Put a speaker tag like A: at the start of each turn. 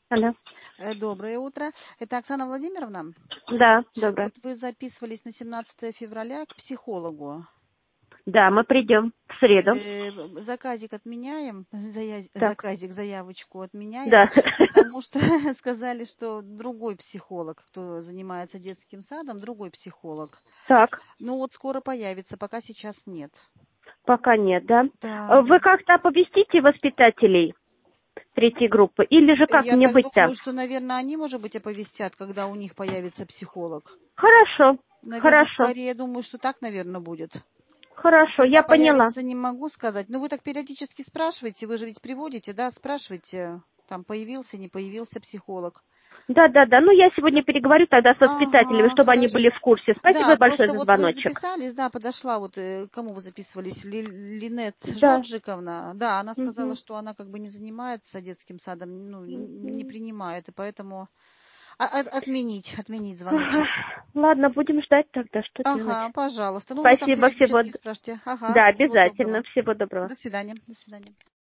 A: Алло.
B: Доброе утро. Это Оксана Владимировна?
A: Да, доброе.
B: Вот вы записывались на 17 февраля к психологу.
A: Да, мы придем в среду.
B: Заказик отменяем,
A: Так.
B: заявочку отменяем,
A: Да.
B: потому что сказали, что другой психолог, кто занимается детским садом, другой психолог.
A: Так,
B: Ну вот скоро появится, пока сейчас нет.
A: пока нет, да?
B: Да.
A: Вы как-то оповестите воспитателей третьей группы? Или же как
B: Я
A: мне
B: так
A: быть-то?
B: думаю, что, наверное, они, может быть, оповестят, когда у них появится психолог.
A: Хорошо,
B: Наверное,
A: хорошо,
B: скорее, я думаю, что так, наверное, будет.
A: хорошо,
B: Когда
A: я поняла.
B: появится, не могу сказать. Но вы так периодически спрашиваете, вы же ведь приводите, да, спрашиваете, там появился, не появился психолог.
A: Да, да, да. Ну, я сегодня переговорю тогда с воспитателями,
B: Ага,
A: чтобы они были
B: хорошо.
A: в курсе. Спасибо
B: Да,
A: большое
B: просто
A: за
B: вот вы
A: звоночек.
B: записались, да, подошла, вот кому вы записывались, Линет
A: Да.
B: Жоржиковна, да, она сказала,
A: Мгм.
B: что она как бы не занимается детским садом, ну, не принимает, и поэтому отменить звоночек.
A: Ладно, будем ждать тогда, что делать.
B: Ага, пожалуйста. Ну, вы там
A: Спасибо, всего...
B: периодически спрашивайте. Ага,
A: Да,
B: всего
A: обязательно.
B: доброго.
A: Всего доброго.
B: До свидания. До свидания.